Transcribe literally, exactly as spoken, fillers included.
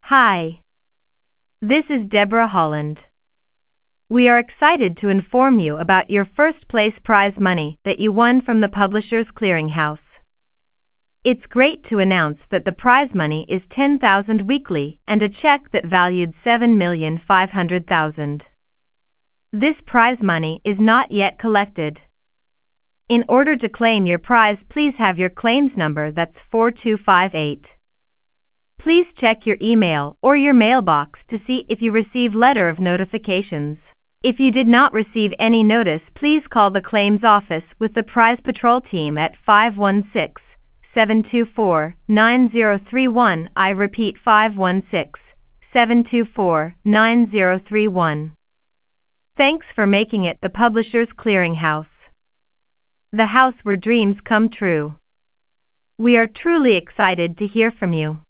Hi, this is Deborah Holland. We are excited to inform you about your first place prize money that you won from the Publishers Clearinghouse. It's great to announce that the prize money is ten thousand dollars weekly and a check that valued seven million five hundred thousand dollars. This prize money is not yet collected. In order to claim your prize, please have your claims number, that's four two five eight. Please check your email or your mailbox to see if you received letter of notifications. If you did not receive any notice, please call the claims office with the Prize Patrol team at five one six, seven two four, nine zero three one. I repeat, five one six, seven two four, nine zero three one. Thanks for making it the Publishers Clearinghouse, the house where dreams come true. We are truly excited to hear from you.